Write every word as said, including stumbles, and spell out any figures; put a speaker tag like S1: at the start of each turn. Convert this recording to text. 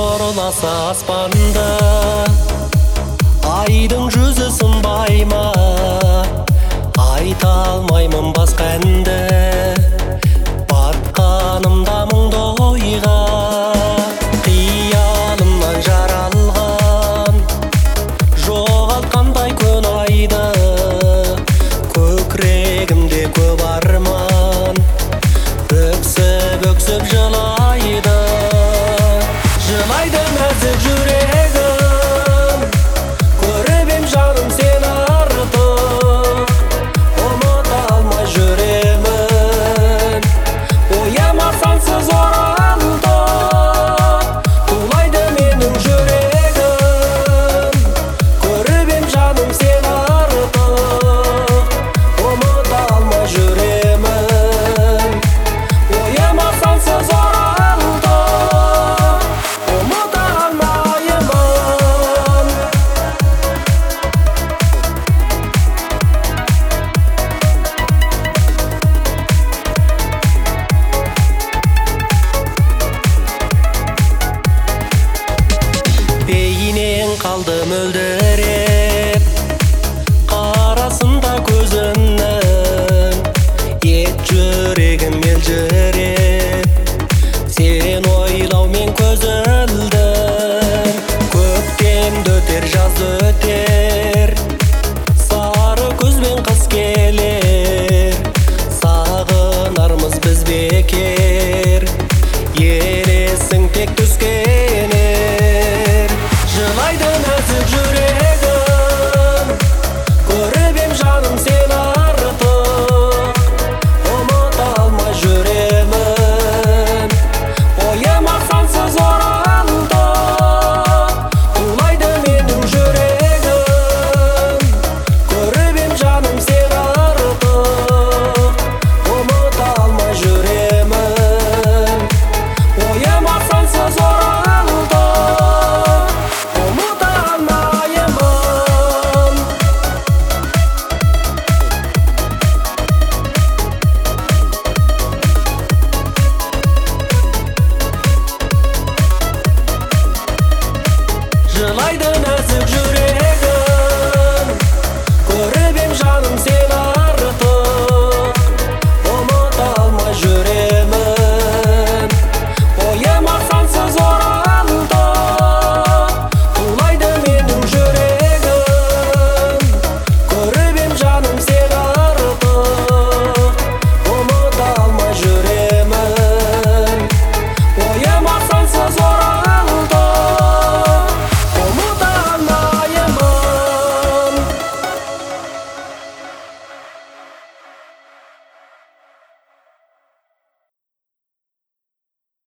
S1: торласа аспанда, айдың жүзі сынбай ма? Айта алмаймын басқа әнді, батқанымда мұңды ойға. Қиялымнан жаралған, жоғалтқандай күн айды, көкірегімде көп арман, өксіп-өксіп жылайды. Жылайды нәзік жүрегім, көріп ем жаным сені артық, ұмыта алмай жүремін, ойыма сансыз оралды. Тулайды менің жүрегім, көріп ем жаным сені артық, ұмыта алмай жүремін, ойыма сансыз оралды. Бейнең қалды мөлдіреп, қарасында көзіңнің, ет жүрегім елжіреп, сен ойлаумен көз ілдім. Көктемді өтер, жаз өтер,